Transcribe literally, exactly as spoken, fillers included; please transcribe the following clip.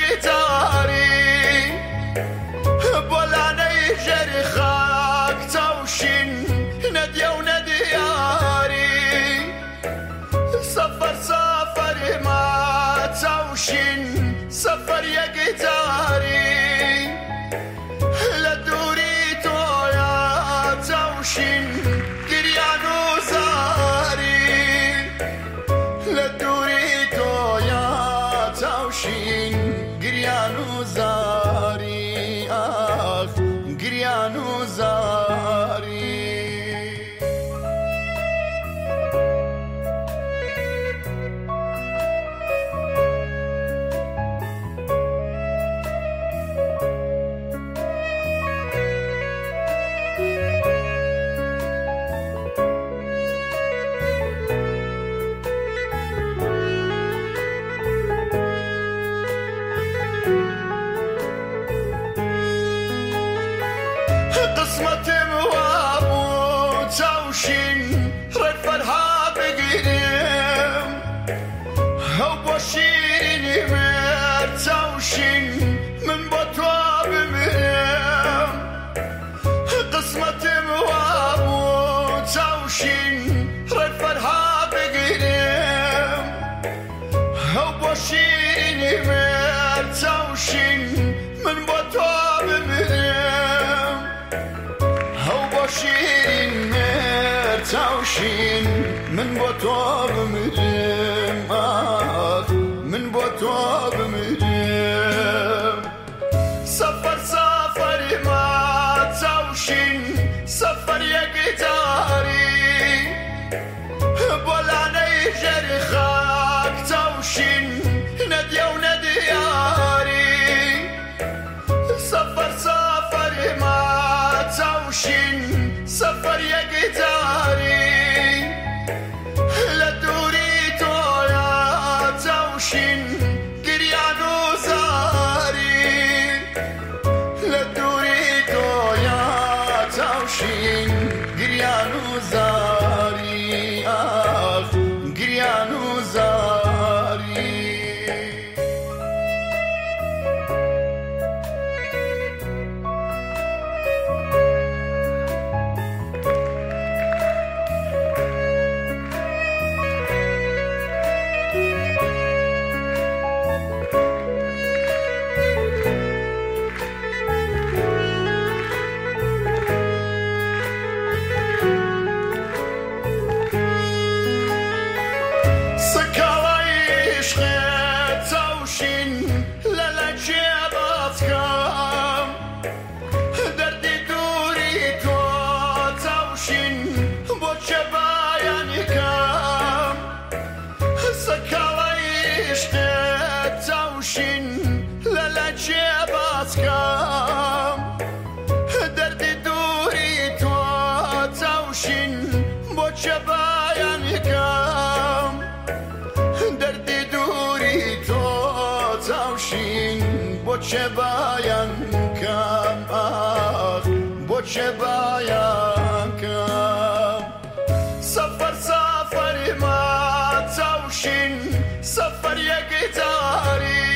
گیتاری بلانه جری خاک توشین ندیا و ندیاری سفر سفر ما توشین سفر یا گیتاری لدوری تویا توشین گریان و زاری لدوری تویا توشین گریان و زاری آخ گریان و زاری قسمتم وابو توشين رفرها بقدم هو بشيرني مر توشين من بطواب مرم قسمتم وابو توشين رفرها بقدم هو بشيرني مر توشين من بطواب مرم شیرین مر توشین من با تو بمیرم آخ من با تو بمیرم سفر سفر ما توشین سفر یا گیتاری بلانه جری خاک توشین ندیا و ندیاری سفر سفر ما توشین سفر یا گیتاری لدوری تویا توشین گریان و زاری لدوری تویا توشین گریان و زاری آخ گریان و زاری دردی دوری تو توشین با چه بیان کم دردی دوری تو توشین با چه بیان کم آخ با چه بیان کم سفر سفر ما توشین سفر یا گیتاری